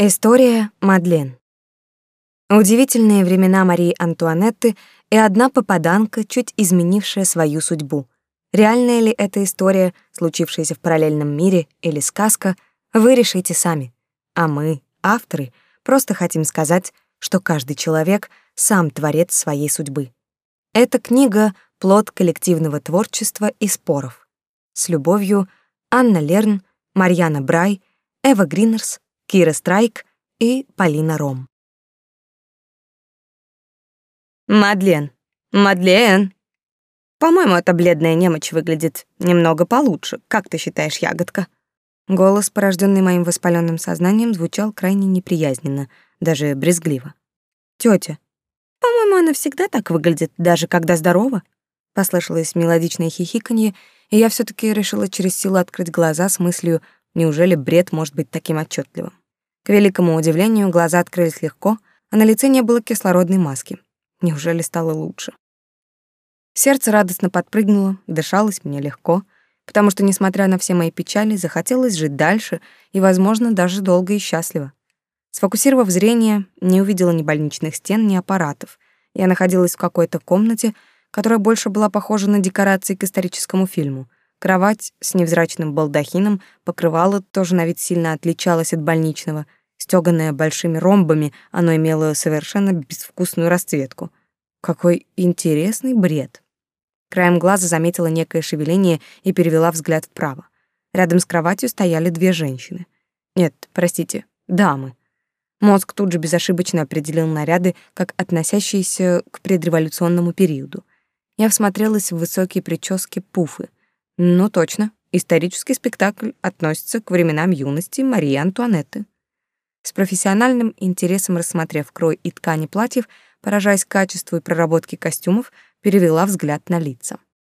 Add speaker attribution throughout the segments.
Speaker 1: История Мадлен. Удивительные времена Марии Антуанетты и одна попаданка, чуть изменившая свою судьбу. Реальная ли эта история, случившаяся в параллельном мире, или сказка, вы решите сами. А мы, авторы, просто хотим сказать, что каждый человек сам творец своей судьбы. Эта книга — плод коллективного творчества и споров. С любовью, Анна Лерн, Марьяна Брай, Эва Гринерс, Кира Страйк и Полина Ром. Мадлен. Мадлен. По-моему, эта бледная немочь выглядит немного получше. Как ты считаешь, ягодка? Голос, порожденный моим воспаленным сознанием, звучал крайне неприязненно, даже брезгливо. Тётя, по-моему, она всегда так выглядит, даже когда здорова. Послышалось мелодичное хихиканье, и я все таки решила через силу открыть глаза с мыслью, неужели бред может быть таким отчетливым. К великому удивлению, глаза открылись легко, а на лице не было кислородной маски. Неужели стало лучше? Сердце радостно подпрыгнуло, дышалось мне легко, потому что, несмотря на все мои печали, захотелось жить дальше и, возможно, даже долго и счастливо. Сфокусировав зрение, не увидела ни больничных стен, ни аппаратов. Я находилась в какой-то комнате, которая больше была похожа на декорации к историческому фильму. Кровать с невзрачным балдахином, покрывало тоже на вид сильно отличалось от больничного. Стёганое большими ромбами, оно имело совершенно безвкусную расцветку. Какой интересный бред. Краем глаза заметила некое шевеление и перевела взгляд вправо. Рядом с кроватью стояли две женщины. Нет, простите, дамы. Мозг тут же безошибочно определил наряды как относящиеся к предреволюционному периоду. Я всмотрелась в высокие прически-пуфы. Ну точно, исторический спектакль относится к временам юности Марии Антуанетты. С профессиональным интересом рассмотрев крой и ткани платьев, поражаясь качеству и проработке костюмов, перевела взгляд на лица.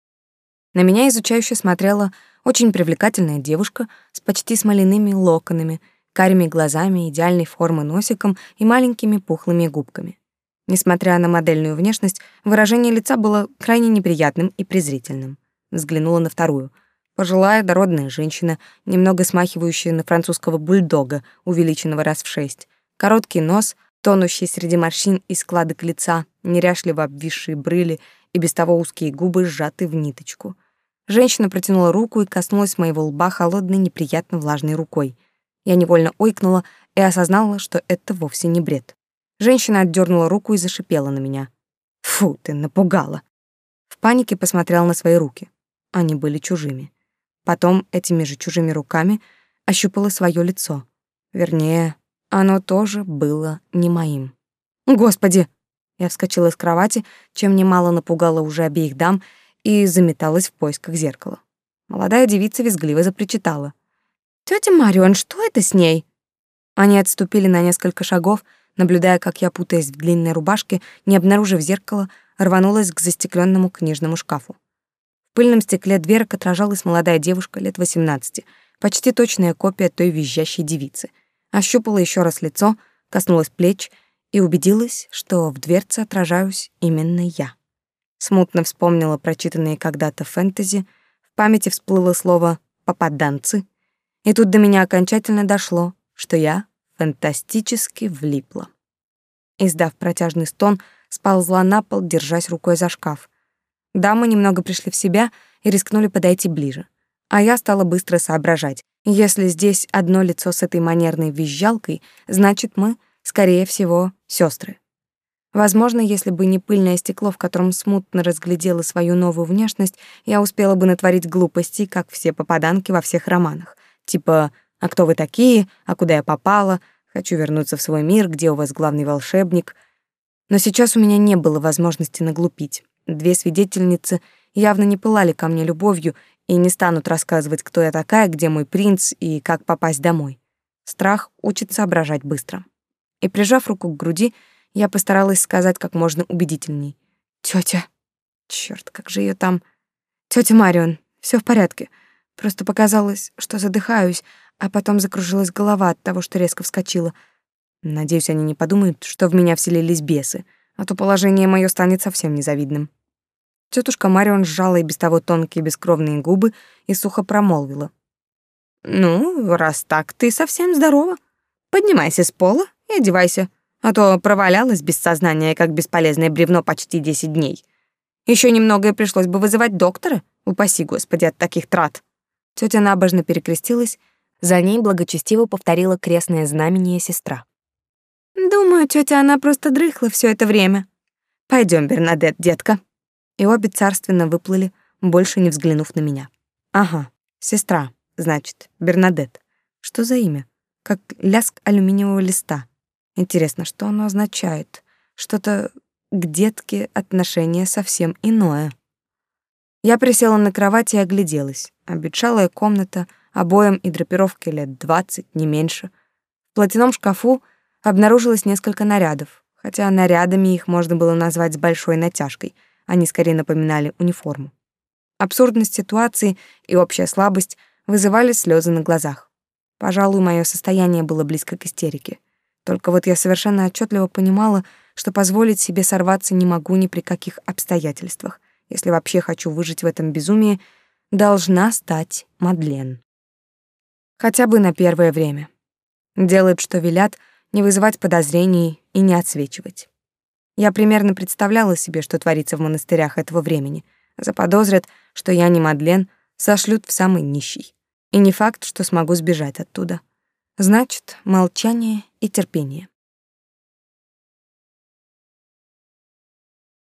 Speaker 1: На меня изучающе смотрела очень привлекательная девушка с почти смоляными локонами, карими глазами, идеальной формы носиком и маленькими пухлыми губками. Несмотря на модельную внешность, выражение лица было крайне неприятным и презрительным. Взглянула на вторую. Пожилая дородная женщина, немного смахивающая на французского бульдога, увеличенного раз в 6. Короткий нос, тонущий среди морщин и складок лица, неряшливо обвисшие брыли и без того узкие губы, сжаты в ниточку. Женщина протянула руку и коснулась моего лба холодной, неприятно влажной рукой. Я невольно ойкнула и осознала, что это вовсе не бред. Женщина отдернула руку и зашипела на меня. «Фу, ты напугала!» В панике посмотрела на свои руки. Они были чужими. Потом этими же чужими руками ощупала свое лицо. Вернее, оно тоже было не моим. «Господи!» Я вскочила с кровати, чем немало напугала уже обеих дам, и заметалась в поисках зеркала. Молодая девица визгливо запричитала. «Тётя Марион, что это с ней?» Они отступили на несколько шагов, наблюдая, как я, путаясь в длинной рубашке, не обнаружив зеркала, рванулась к застеклённому книжному шкафу. В пыльном стекле дверок отражалась молодая девушка лет 18, почти точная копия той визжащей девицы. Ощупала еще раз лицо, коснулась плеч и убедилась, что в дверце отражаюсь именно я. Смутно вспомнила прочитанные когда-то фэнтези, в памяти всплыло слово «попаданцы», и тут до меня окончательно дошло, что я фантастически влипла. Издав протяжный стон, сползла на пол, держась рукой за шкаф. Дамы немного пришли в себя и рискнули подойти ближе. А я стала быстро соображать. Если здесь одно лицо с этой манерной визжалкой, значит, мы, скорее всего, сестры. Возможно, если бы не пыльное стекло, в котором смутно разглядела свою новую внешность, я успела бы натворить глупостей, как все попаданки во всех романах. Типа «А кто вы такие? А куда я попала? Хочу вернуться в свой мир, где у вас главный волшебник?» Но сейчас у меня не было возможности наглупить. Две свидетельницы явно не пылали ко мне любовью и не станут рассказывать, кто я такая, где мой принц и как попасть домой. Страх учит соображать быстро. И, прижав руку к груди, я постаралась сказать как можно убедительней. «Тётя, чёрт, как же её там? Тётя Марион, всё в порядке. Просто показалось, что задыхаюсь, а потом закружилась голова от того, что резко вскочила. Надеюсь, они не подумают, что в меня вселились бесы, а то положение моё станет совсем незавидным». Тётушка Марион сжала и без того тонкие бескровные губы и сухо промолвила: «Ну, раз так, ты совсем здорова. Поднимайся с пола и одевайся, а то провалялась без сознания, как бесполезное бревно почти 10 дней. Еще немного и пришлось бы вызывать доктора, упаси Господи от таких трат». Тётя набожно перекрестилась, за ней благочестиво повторила крестное знамение сестра. «Думаю, тётя, она просто дрыхла всё это время. Пойдём, Бернадетт, детка». И обе царственно выплыли, больше не взглянув на меня. Ага, сестра, значит, Бернадетт. Что за имя? Как лязг алюминиевого листа. Интересно, что оно означает? Что-то к детке отношение совсем иное. Я присела на кровать и огляделась. Обветшалая комната, обоям и драпировке лет 20, не меньше. В платяном шкафу обнаружилось несколько нарядов, хотя нарядами их можно было назвать с большой натяжкой. Они скорее напоминали униформу. Абсурдность ситуации и общая слабость вызывали слезы на глазах. Пожалуй, мое состояние было близко к истерике. Только вот я совершенно отчетливо понимала, что позволить себе сорваться не могу ни при каких обстоятельствах. Если вообще хочу выжить в этом безумии, должна стать Мадлен. Хотя бы на первое время. Делать, что велят, не вызывать подозрений и не отсвечивать. Я примерно представляла себе, что творится в монастырях этого времени. Заподозрят, что я не Мадлен, сошлют в самый нищий. И не факт, что смогу сбежать оттуда. Значит, молчание и терпение.